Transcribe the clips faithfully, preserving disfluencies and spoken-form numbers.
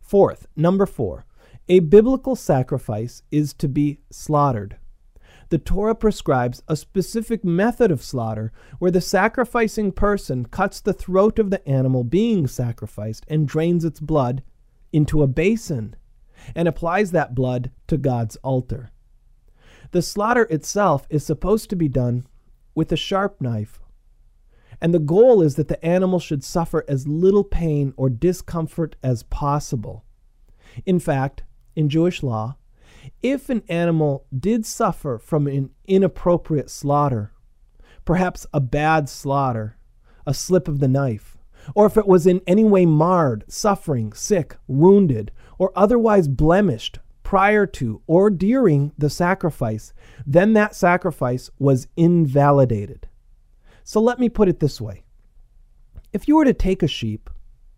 Fourth, number four, a biblical sacrifice is to be slaughtered. The Torah prescribes a specific method of slaughter where the sacrificing person cuts the throat of the animal being sacrificed and drains its blood into a basin and applies that blood to God's altar. The slaughter itself is supposed to be done with a sharp knife, and the goal is that the animal should suffer as little pain or discomfort as possible. In fact, in Jewish law, if an animal did suffer from an inappropriate slaughter, perhaps a bad slaughter, a slip of the knife, or if it was in any way marred, suffering, sick, wounded, or otherwise blemished prior to or during the sacrifice, then that sacrifice was invalidated. So let me put it this way. If you were to take a sheep,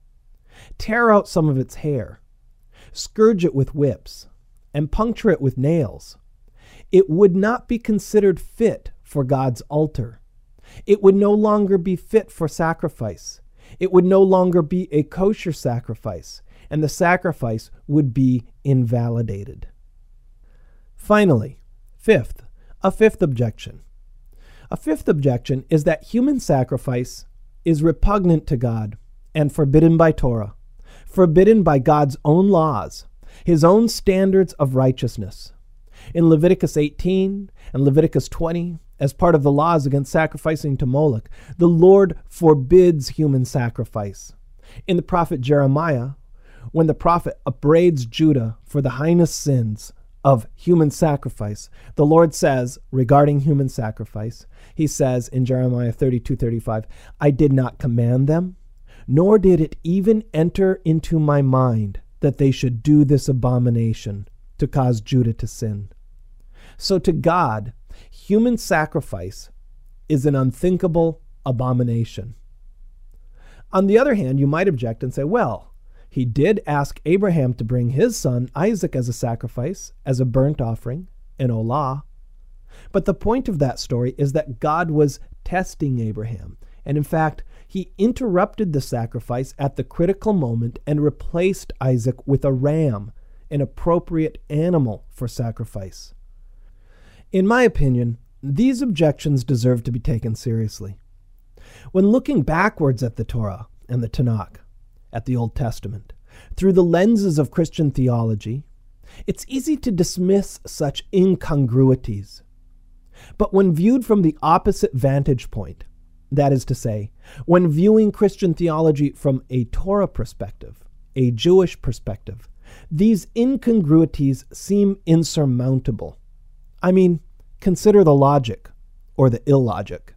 tear out some of its hair, scourge it with whips, and puncture it with nails, it would not be considered fit for God's altar. It would no longer be fit for sacrifice. It would no longer be a kosher sacrifice, and the sacrifice would be invalidated. Finally, fifth, a fifth objection. A fifth objection is that human sacrifice is repugnant to God and forbidden by Torah, forbidden by God's own laws, his own standards of righteousness. In Leviticus eighteen and Leviticus twenty, as part of the laws against sacrificing to Moloch, the Lord forbids human sacrifice. In the prophet Jeremiah, when the prophet upbraids Judah for the heinous sins of human sacrifice, the Lord says regarding human sacrifice, he says in Jeremiah thirty-two thirty-five, I did not command them, nor did it even enter into my mind that they should do this abomination to cause Judah to sin. So to God, human sacrifice is an unthinkable abomination. On the other hand, you might object and say, well, he did ask Abraham to bring his son Isaac as a sacrifice, as a burnt offering, an olah. But the point of that story is that God was testing Abraham. And in fact, he interrupted the sacrifice at the critical moment and replaced Isaac with a ram, an appropriate animal for sacrifice. In my opinion, these objections deserve to be taken seriously. When looking backwards at the Torah and the Tanakh, at the Old Testament, through the lenses of Christian theology, it's easy to dismiss such incongruities. But when viewed from the opposite vantage point, that is to say, when viewing Christian theology from a Torah perspective, a Jewish perspective, these incongruities seem insurmountable. I mean, consider the logic, or the illogic.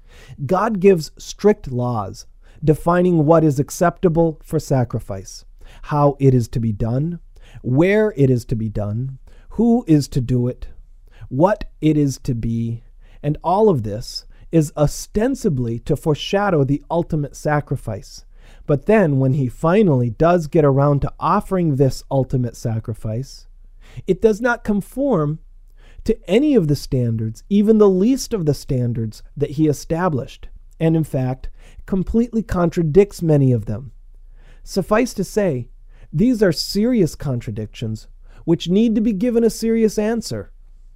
God gives strict laws defining what is acceptable for sacrifice, how it is to be done, where it is to be done, who is to do it, what it is to be, and all of this is ostensibly to foreshadow the ultimate sacrifice. But then when he finally does get around to offering this ultimate sacrifice, it does not conform to any of the standards, even the least of the standards that he established, and in fact, completely contradicts many of them. Suffice to say, these are serious contradictions which need to be given a serious answer.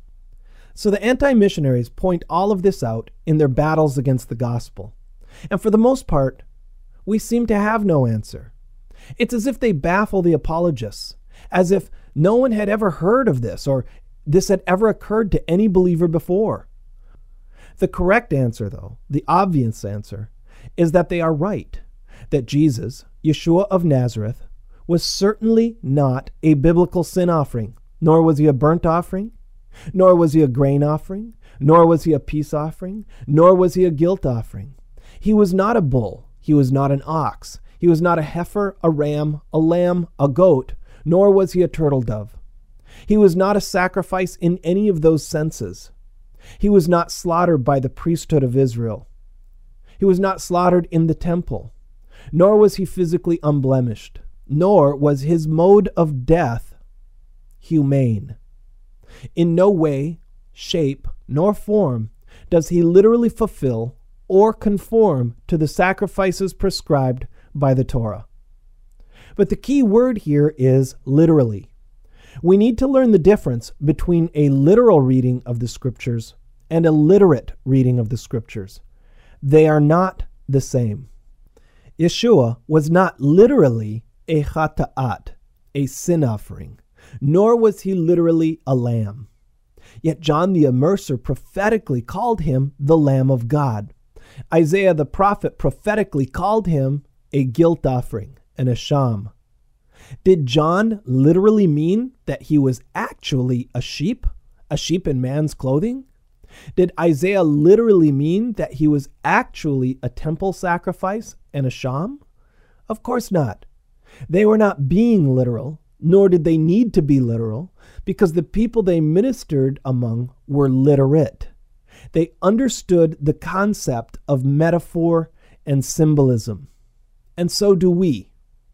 So the anti-missionaries point all of this out in their battles against the gospel. And for the most part, we seem to have no answer. It's as if they baffle the apologists, as if no one had ever heard of this or this had ever occurred to any believer before. The correct answer, though, the obvious answer, is that they are right, that Jesus, Yeshua of Nazareth, was certainly not a biblical sin offering, nor was he a burnt offering, nor was he a grain offering, nor was he a peace offering, nor was he a guilt offering. He was not a bull, he was not an ox, he was not a heifer, a ram, a lamb, a goat, nor was he a turtle dove. He was not a sacrifice in any of those senses. He was not slaughtered by the priesthood of Israel. He was not slaughtered in the temple, nor was he physically unblemished, nor was his mode of death humane. In no way, shape, nor form does he literally fulfill or conform to the sacrifices prescribed by the Torah. But the key word here is literally. We need to learn the difference between a literal reading of the Scriptures and a literate reading of the Scriptures. They are not the same. Yeshua was not literally a chata'at, a sin offering, nor was he literally a lamb. Yet John the Immerser prophetically called him the Lamb of God. Isaiah the prophet prophetically called him a guilt offering, an asham. Did John literally mean that he was actually a sheep, a sheep in man's clothing? Did Isaiah literally mean that he was actually a temple sacrifice and a sham? Of course not. They were not being literal, nor did they need to be literal, because the people they ministered among were literate. They understood the concept of metaphor and symbolism. And so do we.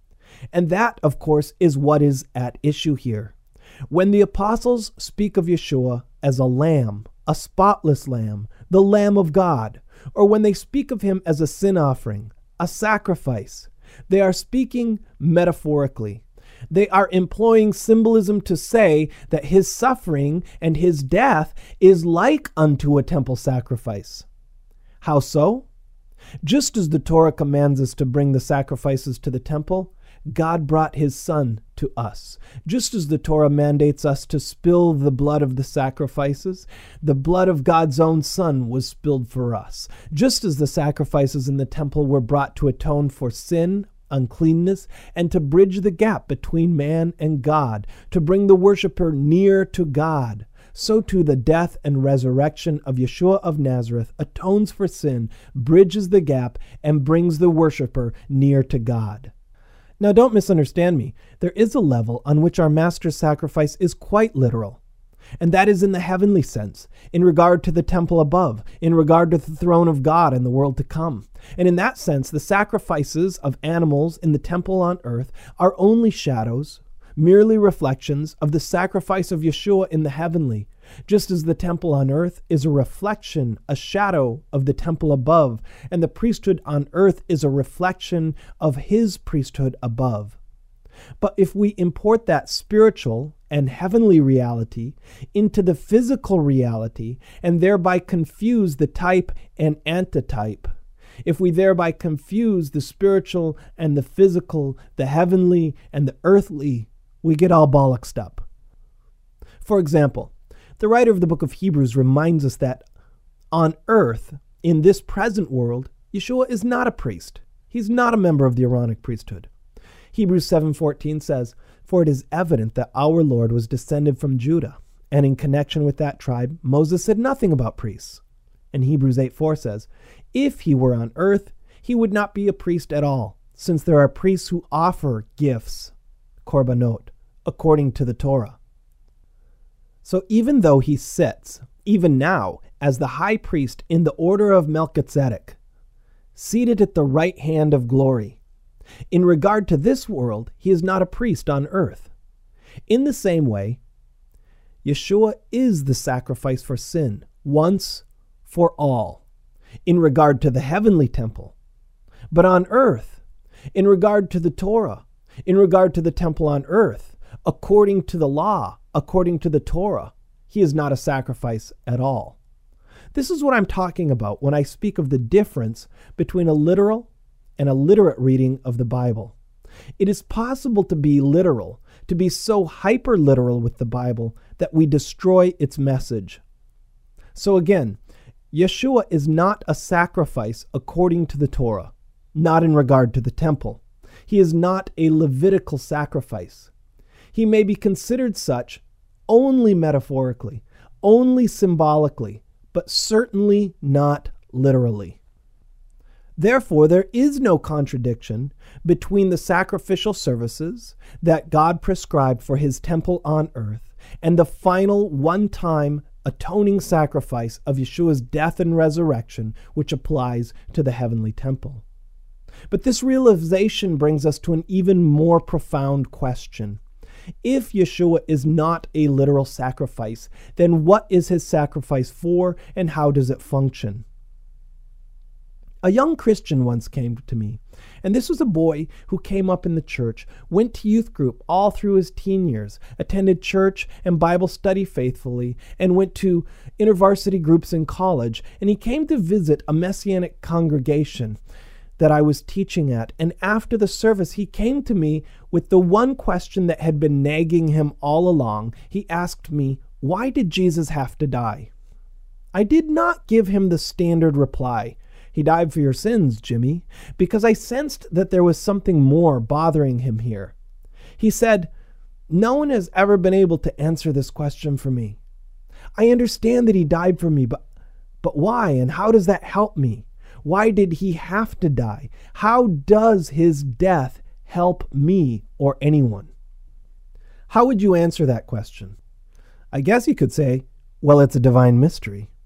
And that, of course, is what is at issue here. When the apostles speak of Yeshua as a lamb, a spotless lamb, the Lamb of God, or when they speak of him as a sin offering, a sacrifice, they are speaking metaphorically. They are employing symbolism to say that his suffering and his death is like unto a temple sacrifice. How so? Just as the Torah commands us to bring the sacrifices to the temple, God brought his Son to us. Just as the Torah mandates us to spill the blood of the sacrifices, the blood of God's own Son was spilled for us. Just as the sacrifices in the temple were brought to atone for sin, uncleanness, and to bridge the gap between man and God, to bring the worshiper near to God, so too the death and resurrection of Yeshua of Nazareth atones for sin, bridges the gap, and brings the worshiper near to God. Now, don't misunderstand me. There is a level on which our Master's sacrifice is quite literal, and that is in the heavenly sense, in regard to the temple above, in regard to the throne of God and the world to come. And in that sense, the sacrifices of animals in the temple on earth are only shadows, merely reflections of the sacrifice of Yeshua in the heavenly, just as the temple on earth is a reflection, a shadow of the temple above, and the priesthood on earth is a reflection of his priesthood above. But if we import that spiritual and heavenly reality into the physical reality and thereby confuse the type and antitype, if we thereby confuse the spiritual and the physical, the heavenly and the earthly, we get all bollocksed up. For example, the writer of the book of Hebrews reminds us that on earth, in this present world, Yeshua is not a priest. He's not a member of the Aaronic priesthood. Hebrews seven fourteen says, "For it is evident that our Lord was descended from Judah, and in connection with that tribe, Moses said nothing about priests." And Hebrews eight four says, "If he were on earth, he would not be a priest at all, since there are priests who offer gifts," korbanot, according to the Torah. So even though he sits, even now, as the high priest in the order of Melchizedek, seated at the right hand of glory, in regard to this world, he is not a priest on earth. In the same way, Yeshua is the sacrifice for sin, once for all, in regard to the heavenly temple. But on earth, in regard to the Torah, in regard to the temple on earth, according to the law, according to the Torah, he is not a sacrifice at all. This is what I'm talking about when I speak of the difference between a literal and a literate reading of the Bible. It is possible to be literal, to be so hyper-literal with the Bible that we destroy its message. So again, Yeshua is not a sacrifice according to the Torah, not in regard to the temple. He is not a Levitical sacrifice. He may be considered such only metaphorically, only symbolically, but certainly not literally. Therefore, there is no contradiction between the sacrificial services that God prescribed for his temple on earth and the final one-time atoning sacrifice of Yeshua's death and resurrection, which applies to the heavenly temple. But this realization brings us to an even more profound question. If Yeshua is not a literal sacrifice, then what is his sacrifice for and how does it function? A young Christian once came to me, and this was a boy who came up in the church, went to youth group all through his teen years, attended church and Bible study faithfully, and went to intervarsity groups in college, and he came to visit a Messianic congregation that I was teaching at, and after the service he came to me with the one question that had been nagging him all along. He asked me, "Why did Jesus have to die?" I did not give him the standard reply, "He died for your sins, Jimmy," because I sensed that there was something more bothering him here. He said, "No one has ever been able to answer this question for me. I understand that he died for me, but, but why, and how does that help me? Why did he have to die? How does his death help me or anyone?" How would you answer that question? I guess you could say, well, it's a divine mystery.